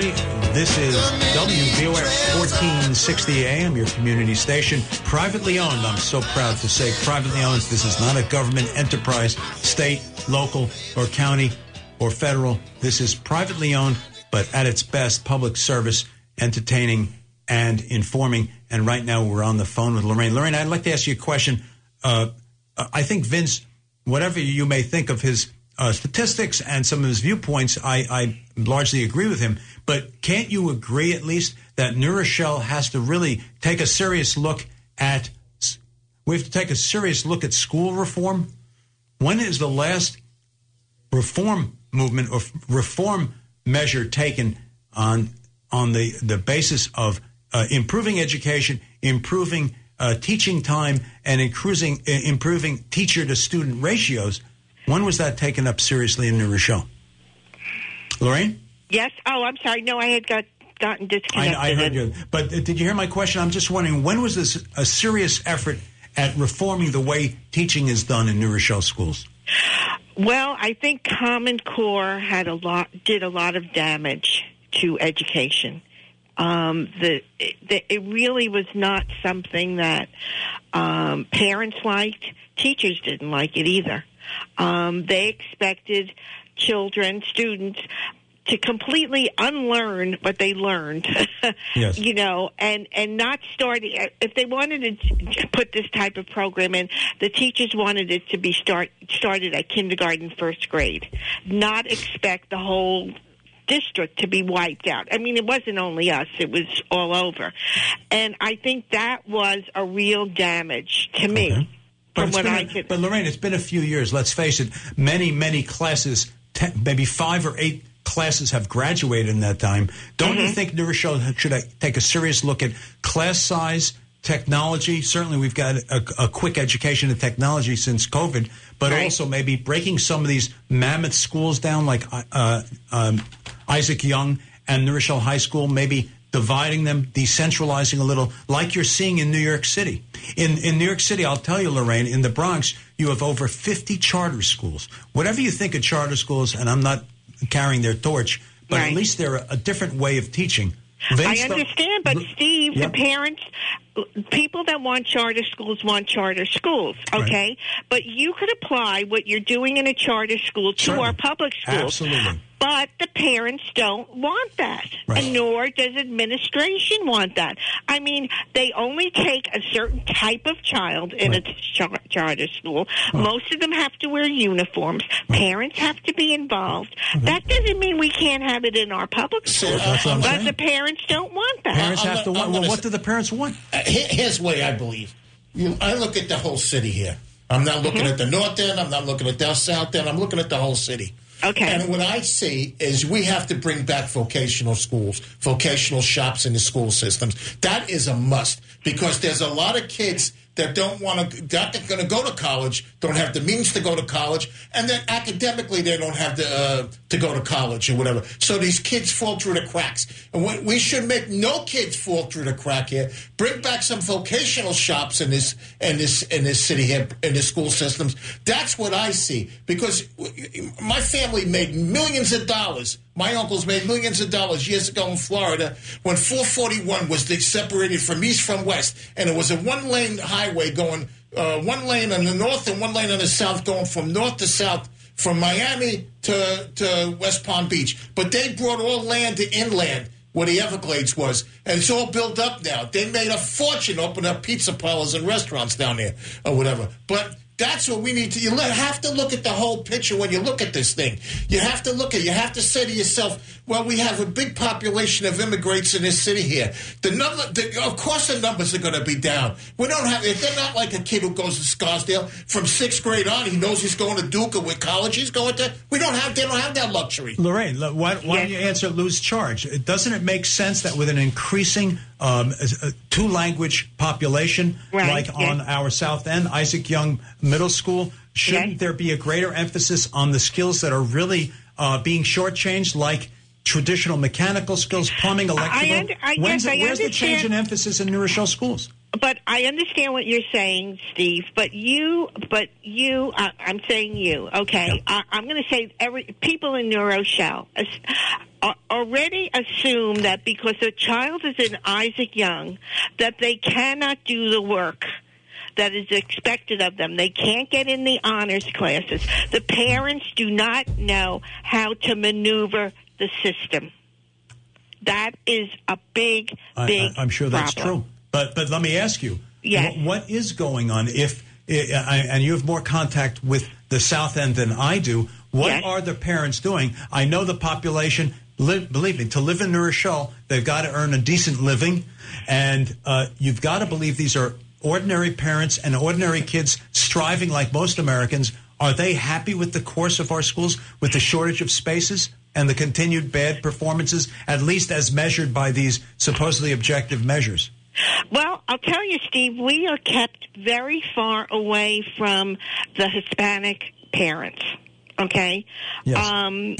everybody. This is WVOX 1460 AM, your community station. Privately owned. I'm so proud to say privately owned. This is not a government enterprise, state, local, or county, or federal. This is privately owned, but at its best, public service, entertaining, and informing. And right now we're on the phone with Lorraine. Lorraine, I'd like to ask you a question. I think Vince, whatever you may think of his statistics and some of his viewpoints, I largely agree with him. But can't you agree at least that New Rochelle has to really take a serious look at, we have to take a serious look at school reform? When is the last reform movement or reform measure taken on the basis of improving education, improving teaching time, and improving teacher-to-student ratios? When was that taken up seriously in New Rochelle? Lorraine? Yes. Oh, I'm sorry. No, I had gotten disconnected. I heard you. But did you hear my question? I'm just wondering, when was this a serious effort at reforming the way teaching is done in New Rochelle schools? Well, I think Common Core did a lot of damage to education. It really was not something that parents liked. Teachers didn't like it either. They expected students, to completely unlearn what they learned, yes. And not start. If they wanted to put this type of program in, the teachers wanted it to be started at kindergarten, first grade, not expect the whole district to be wiped out. I mean, it wasn't only us, it was all over. And I think that was a real damage to me. Okay. But Lorraine, it's been a few years. Let's face it, many classes, maybe 5 or 8 classes have graduated in that time. Don't you think New Rochelle should take a serious look at class size, technology? Certainly we've got a quick education in technology since COVID, but also maybe breaking some of these mammoth schools down like Isaac Young and New Rochelle High School, maybe dividing them, decentralizing a little, like you're seeing in New York City. In New York City, I'll tell you, Lorraine, in the Bronx, you have over 50 charter schools. Whatever you think of charter schools, and I'm not carrying their torch, but at least they're a different way of teaching. I understand, but Steve, the parents, people that want charter schools, okay? Right. But you could apply what you're doing in a charter school to our public schools. Absolutely. But the parents don't want that, and nor does administration want that. I mean, they only take a certain type of child in a charter school. Most of them have to wear uniforms. Parents have to be involved. That doesn't mean we can't have it in our public schools, but the parents don't want that. Parents have to want. Well, what do the parents want? Here's the way I believe. I look at the whole city here. I'm not looking at the north end. I'm not looking at the south end. I'm looking at the whole city. Okay. And what I see is we have to bring back vocational schools, vocational shops in the school systems. That is a must, because there's a lot of kids that don't want to, that are going to go to college, don't have the means to go to college, and then academically they don't have to go to college or whatever. So these kids fall through the cracks. And we should make no kids fall through the crack here. Bring back some vocational shops in this city here, in the school systems. That's what I see, because my family made millions of dollars. My uncles made millions of dollars years ago in Florida when 441 was separated from east from west, and it was a one-lane highway going, one lane on the north and one lane on the south, going from north to south, from Miami to West Palm Beach. But they brought all land to inland, where the Everglades was, and it's all built up now. They made a fortune opening up pizza parlors and restaurants down there or whatever. But that's what we need to. You have to look at the whole picture when you look at this thing. You have to say to yourself, well, we have a big population of immigrants in this city here. Of course the numbers are going to be down. We don't have, if they're not like a kid who goes to Scarsdale from 6th grade on, he knows he's going to Duke or what college he's going to. They don't have that luxury. Lorraine, why don't you answer lose charge? Doesn't it make sense that with an increasing two-language population, on our South End, Isaac Young Middle School, shouldn't there be a greater emphasis on the skills that are really being shortchanged, like traditional mechanical skills, plumbing, electrical? Where's the change in emphasis in New Rochelle schools? But I understand what you're saying, Steve. I'm saying you. Okay, I'm going to say people in New Rochelle. already assume that because a child is in Isaac Young, that they cannot do the work that is expected of them. They can't get in the honors classes. The parents do not know how to maneuver the system. That is a big I'm sure that's problem. true. But let me ask you, Yes. what is going on? And you have more contact with the South End than I do. What Yes. are the parents doing? I know the population, believe me, to live in New Rochelle, they've got to earn a decent living. And you've got to believe these are ordinary parents and ordinary kids striving like most Americans. Are they happy with the course of our schools, with the shortage of spaces and the continued bad performances, at least as measured by these supposedly objective measures? Well, I'll tell you, Steve, we are kept very far away from the Hispanic parents. Okay, Yes.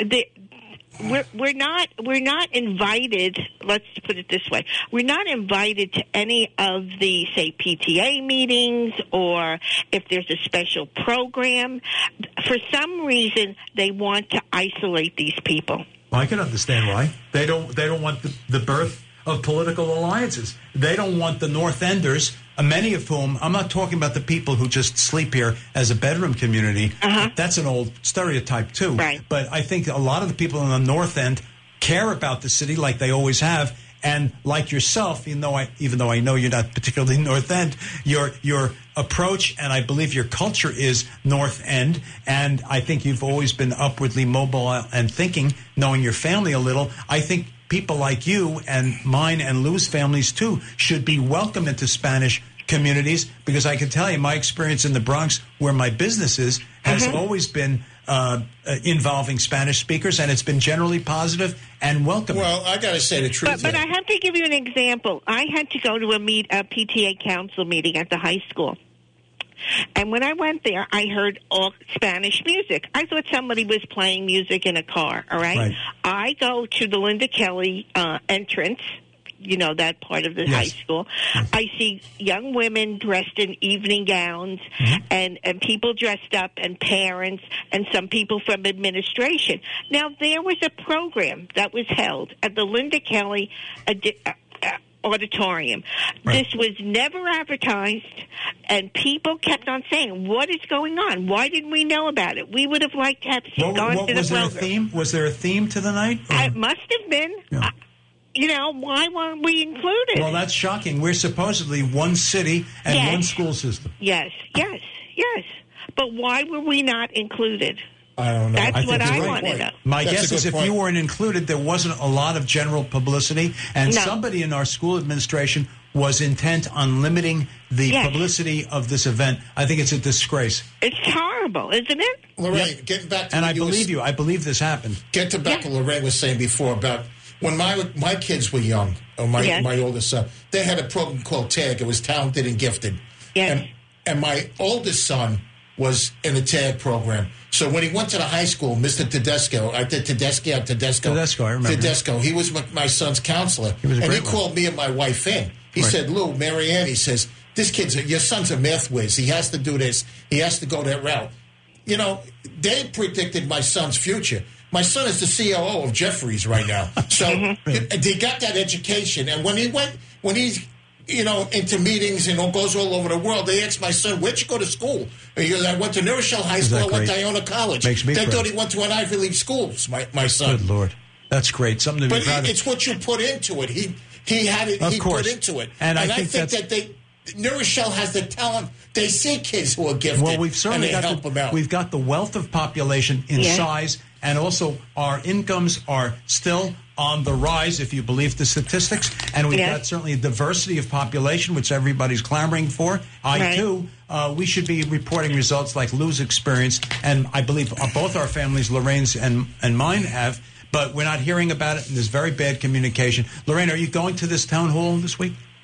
We're not invited. Let's put it this way: we're not invited to any of the, say, PTA meetings, or if there's a special program. For some reason, they want to isolate these people. I can understand why. They don't want the birth of political alliances. They don't want the North Enders, many of whom, I'm not talking about the people who just sleep here as a bedroom community. That's an old stereotype too. Right. But I think a lot of the people in the North End care about the city like they always have. And like yourself, even though I know you're not particularly North End, your approach and I believe your culture is North End. And I think you've always been upwardly mobile and thinking, knowing your family a little. I think people like you and mine and Lou's families too should be welcome into Spanish communities, because I can tell you my experience in the Bronx, where my business is, has always been involving Spanish speakers, and it's been generally positive and welcoming. Well, I got to say the truth. But I have to give you an example. I had to go to a PTA council meeting at the high school. And when I went there, I heard all Spanish music. I thought somebody was playing music in a car, all right? I go to the Linda Kelly entrance, you know, that part of the high school. I see young women dressed in evening gowns and people dressed up and parents and some people from administration. Now, there was a program that was held at the Linda Kelly auditorium. This was never advertised, and people kept on saying, what is going on? Why didn't we know about it? We would have liked to have gone to the was there program. a theme? Was there a theme to the night? It must have been. Yeah. You know, why weren't we included? Well, that's shocking. We're supposedly one city and one school system. Yes. But why were we not included? I don't know. That's what I want to know. My guess is if you weren't included, there wasn't a lot of general publicity, and somebody in our school administration was intent on limiting the publicity of this event. I think it's a disgrace. It's horrible, isn't it? Lorraine, getting back to and I believe you. I believe this happened. Get to back to Lorraine was saying before about when my kids were young, or my oldest son, they had a program called TAG. It was Talented and Gifted. Yes. And my oldest son was in a TAG program. So when he went to the high school, Mr. Tedesco, Tedesco, I remember. Tedesco, he was my son's counselor. He was a great one. Called me and my wife in. He said, Lou, Marianne, he says, your son's a math whiz. He has to do this. He has to go that route. You know, they predicted my son's future. My son is the COO of Jeffries right now. So they got that education. And when he's into meetings and goes all over the world, they asked my son, where'd you go to school? He goes, I went to New Rochelle High School. I went to Iona College. Makes me they proud. thought he went to an Ivy League school, my son. Good Lord. That's great. Something to be proud of. It's what you put into it. He had it. He put into it. And I think that New Rochelle has the talent. They see kids who are gifted. Well, we've certainly help them out. We've got the wealth of population in size, and also our incomes are still on the rise, if you believe the statistics. And we've got certainly a diversity of population, which everybody's clamoring for. We should be reporting results like Lou's experience, and I believe both our families, Lorraine's and mine, have. But we're not hearing about it, and there's very bad communication. Lorraine, are you going to this town hall this week?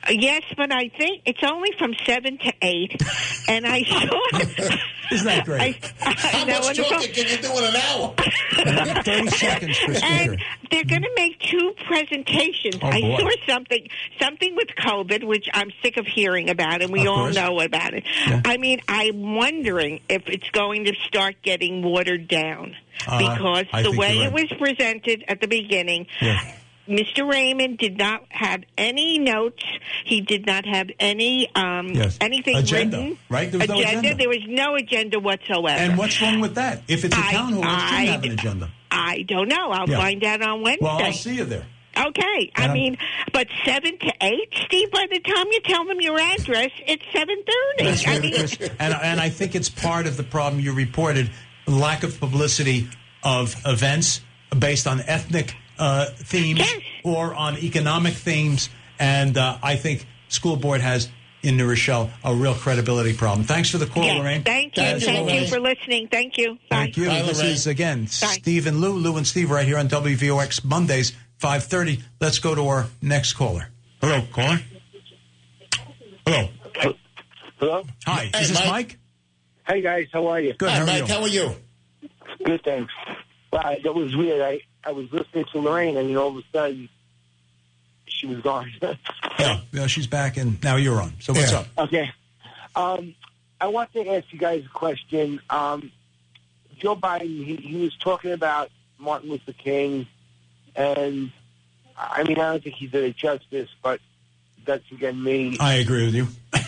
Yes, but I think it's only from 7 to 8, and I saw. Isn't that great? How much talking can you do in an hour? 30 seconds per speaker. And they're going to make 2 presentations. Oh, I boy. saw something with COVID, which I'm sick of hearing about, and we Of all course. know about it. Yeah. I mean, I'm wondering if it's going to start getting watered down because I the think way you're it right. was presented at the beginning. Yeah. Mr. Raymond did not have any notes. He did not have any anything Agenda, written. right? There was no agenda. There was no agenda whatsoever. And what's wrong with that? If it's a town hall, it shouldn't have an agenda. I don't know. I'll find out on Wednesday. Well, I'll see you there. Okay. But 7 to 8, Steve, by the time you tell them your address, it's 7:30. That's ludicrous. And I think it's part of the problem you reported, lack of publicity of events based on ethnic themes or on economic themes. And I think school board has, in New Rochelle, a real credibility problem. Thanks for the call, Lorraine. Thank you. Thank you for listening. Thank you. Bye. Thank you. Bye, This Lorraine. is, again, Steve and Lou and Steve right here on WVOX Mondays, 5:30. Let's go to our next caller. Hello, caller. Hello. Hello? Hi. Hey, Is this Mike. Mike? Hey, guys. How are you? Good. Hi, How are Mike. you? How are you? Good, thanks. Wow, that was weird. I was listening to Lorraine, and all of a sudden, she was gone. Yeah, she's back, and now you're on. So what's Yeah. up? Okay. I want to ask you guys a question. Joe Biden, he was talking about Martin Luther King, and I mean, I don't think he did it justice, but that's, again, me. I agree with you.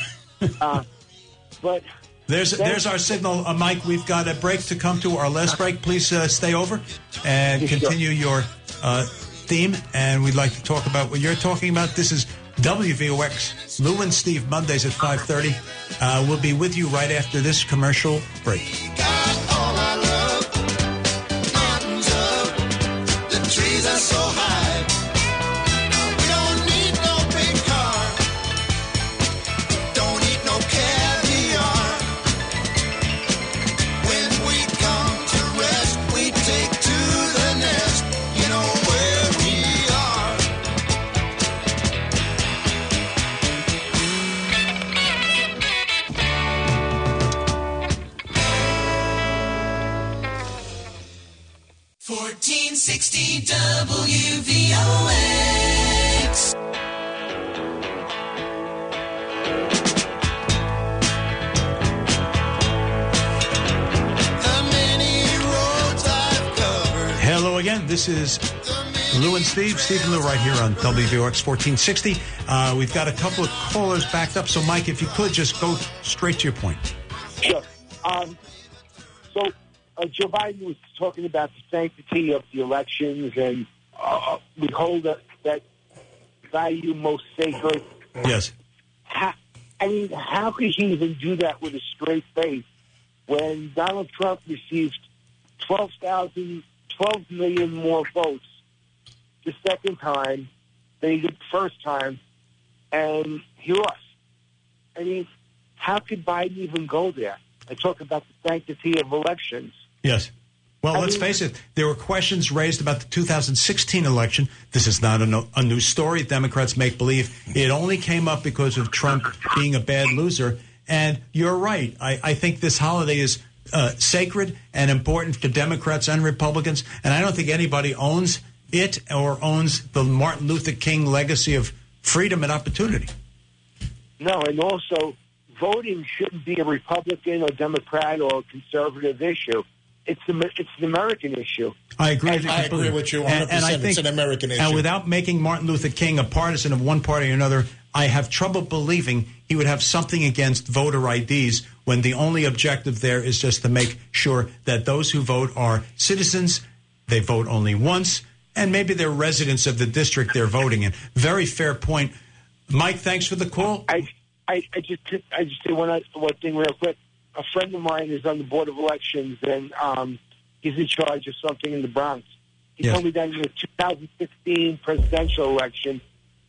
But There's our signal, Mike. We've got a break to come to. Our last break. Please stay over and Yeah, sure. continue your theme. And we'd like to talk about what you're talking about. This is WVOX, Lou and Steve, Mondays at 5:30. We'll be with you right after this commercial break. WVOX. Hello again. This is Lou and Steve. Steve and Lou right here on WVOX 1460. We've got a couple of callers backed up. So, Mike, if you could just go straight to your point. Sure. So Joe Biden was talking about the sanctity of the elections, and we hold that value most sacred. Yes. How could he even do that with a straight face when Donald Trump received 12 million more votes the second time than he did the first time, and he lost? I mean, how could Biden even go there and talk about the sanctity of elections? Yes. Well, let's face it. There were questions raised about the 2016 election. This is not a new story. Democrats make believe it only came up because of Trump being a bad loser. And you're right. I think this holiday is sacred and important to Democrats and Republicans. And I don't think anybody owns it or owns the Martin Luther King legacy of freedom and opportunity. No, and also voting shouldn't be a Republican or Democrat or conservative issue. It's an American issue. I agree with you 100%. And I think it's an American issue. And without making Martin Luther King a partisan of one party or another, I have trouble believing he would have something against voter IDs when the only objective there is just to make sure that those who vote are citizens, they vote only once, and maybe they're residents of the district they're voting in. Very fair point. Mike, thanks for the call. I just say one thing real quick. A friend of mine is on the Board of Elections, and he's in charge of something in the Bronx. He told me that in the 2016 presidential election,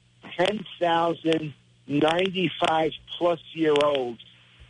10,000 95-plus-year-olds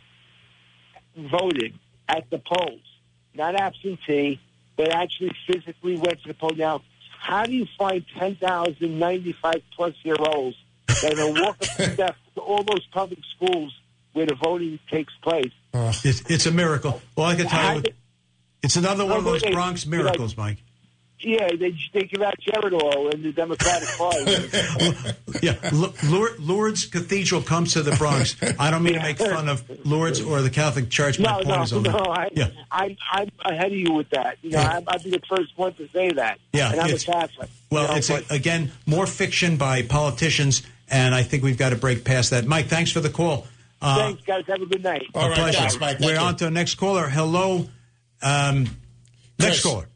voted at the polls. Not absentee, but actually physically went to the poll. Now, how do you find 10,000 95-plus-year-olds that will walk up the steps to all those public schools where the voting takes place. It's a miracle. Well, I can tell you, it's another one of those Bronx miracles, Mike. Yeah, they give out Geritol in the Democratic Party. Lourdes Cathedral comes to the Bronx. I don't mean to make fun of Lourdes or the Catholic Church. I'm ahead of you with that. I'd be the first one to say that. Yeah, and I'm a Catholic. Well, again, more fiction by politicians, and I think we've got to break past that. Mike, thanks for the call. Thanks, guys. Have a good night. All right, pleasure. thanks, Mike. We're on to the next caller. Hello. Next caller.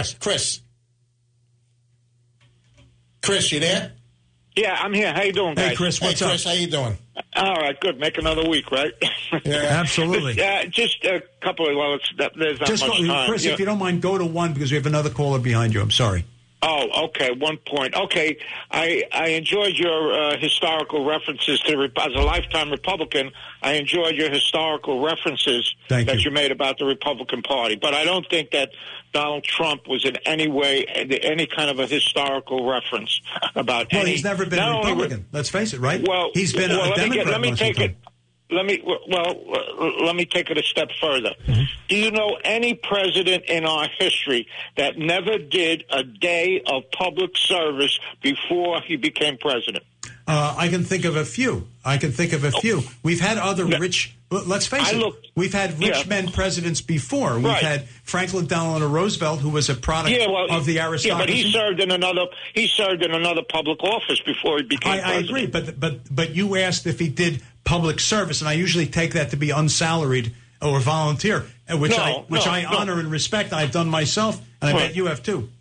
Chris, you there? Yeah, I'm here. How you doing, guys? Hey, Chris, what's up? Chris, how you doing? All right, good. Make another week, right? Yeah, absolutely. Just a couple of, there's not much time. Chris, if you don't mind, go to one because we have another caller behind you. I'm sorry. Oh, okay. 1 point. Okay, I enjoyed your historical references to as a lifetime Republican. I enjoyed your historical references that you made about the Republican Party, but I don't think that Donald Trump was in any way any kind of a historical reference about. Well, he's never been a Republican. Let's face it, right? Well, he's been a Democrat. Let me take it. Let me take it a step further. Mm-hmm. Do you know any president in our history that never did a day of public service before he became president? I can think of a few. We've had other rich. Let's face it. We've had rich men presidents before. We've had Franklin Delano Roosevelt, who was a product of the aristocracy. Yeah, but he served in another public office before he became president. I agree, but you asked if he did public service, and I usually take that to be unsalaried or volunteer, which I honor and respect. I've done myself, and I bet you have too.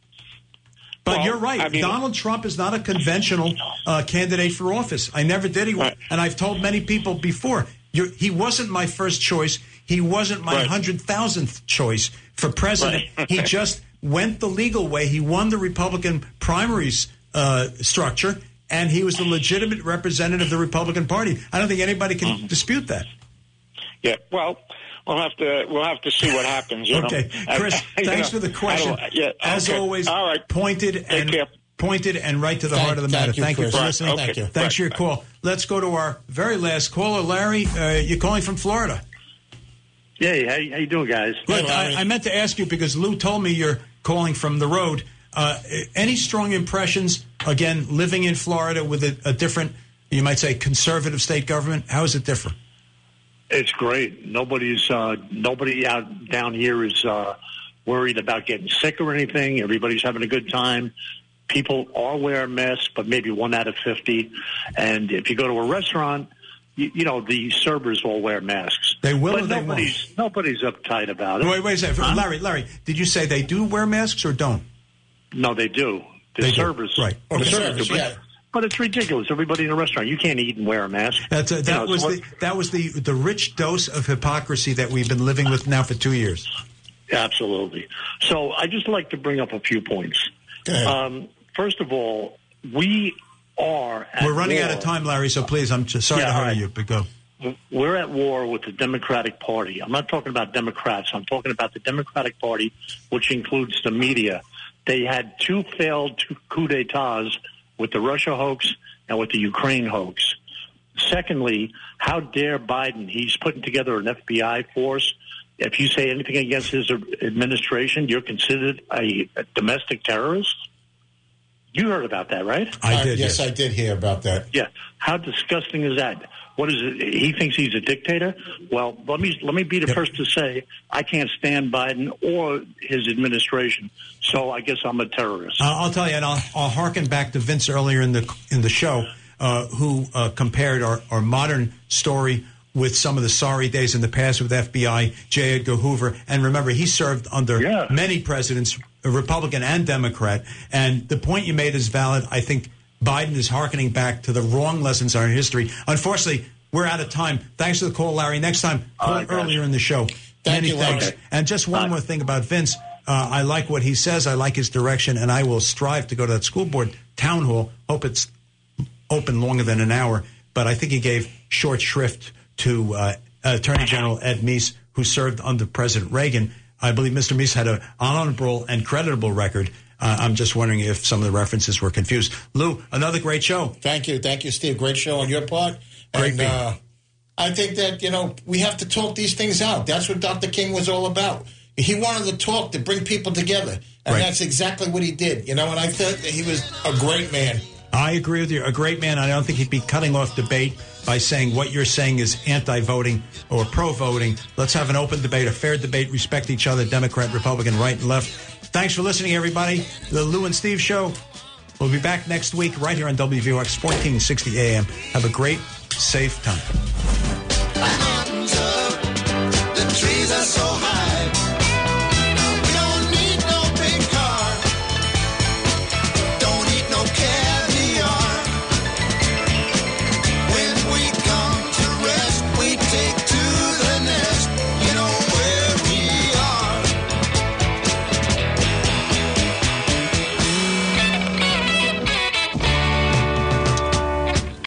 But you're right. I mean, Donald Trump is not a conventional candidate for office. I never did. And I've told many people before, he wasn't my first choice. He wasn't my 100,000th choice for president. He just went the legal way. He won the Republican primaries structure, and he was the legitimate representative of the Republican Party. I don't think anybody can dispute that. Yeah, well, we'll have to see what happens. Okay, Chris, thanks for the question. As always, all right. pointed and right to the heart of the matter. Thank you for listening. Okay. Thank you. Thanks for your call. Let's go to our very last caller, Larry. You're calling from Florida. Yeah, how you doing, guys? Good. I meant to ask you because Lou told me you're calling from the road. Any strong impressions, again, living in Florida with a different, you might say, conservative state government? How is it different? It's great. Nobody out down here is worried about getting sick or anything. Everybody's having a good time. People are wearing masks, but maybe 1 out of 50. And if you go to a restaurant, you know, the servers all wear masks. They will, but or they won't? Nobody's uptight about it. Wait a second. Huh? Larry, did you say they do wear masks or don't? No, they do. The servers. Do. Right. The servers, yeah. But it's ridiculous. Everybody in a restaurant, you can't eat and wear a mask. That was the rich dose of hypocrisy that we've been living with now for 2 years. Absolutely. So I just like to bring up a few points. First of all, we're running out of time, Larry. So please, I'm just sorry to hurry you, but go. We're at war with the Democratic Party. I'm not talking about Democrats. I'm talking about the Democratic Party, which includes the media. They had 2 failed coup d'etats with the Russia hoax and with the Ukraine hoax. Secondly, how dare Biden? He's putting together an FBI force. If you say anything against his administration, you're considered a domestic terrorist. You heard about that, right? I did. Yes, I did hear about that. Yeah. How disgusting is that? What is it? He thinks he's a dictator? Well, let me be the first to say I can't stand Biden or his administration. So I guess I'm a terrorist. I'll tell you, and I'll harken back to Vince earlier in the show, who compared our modern story with some of the sorry days in the past with FBI, J. Edgar Hoover. And remember, he served under many presidents, Republican and Democrat. And the point you made is valid. I think Biden is hearkening back to the wrong lessons in our history. Unfortunately, we're out of time. Thanks for the call, Larry. Next time, call earlier in the show. Many thanks. Larry. And just one more thing about Vince. I like what he says. I like his direction, and I will strive to go to that school board town hall. Hope it's open longer than an hour. But I think he gave short shrift to Attorney General Ed Meese, who served under President Reagan. I believe Mr. Meese had an honorable and creditable record. I'm just wondering if some of the references were confused. Lou, another great show. Thank you, Steve. Great show on your part. Great. And I think that we have to talk these things out. That's what Dr. King was all about. He wanted to talk to bring people together, and that's exactly what he did. And I thought that he was a great man. I agree with you. A great man. I don't think he'd be cutting off debate by saying what you're saying is anti-voting or pro-voting. Let's have an open debate, a fair debate, respect each other, Democrat, Republican, right and left. Thanks for listening, everybody. The Lou and Steve Show. We'll be back next week right here on WVOX 1460 AM. Have a great, safe time. The trees are so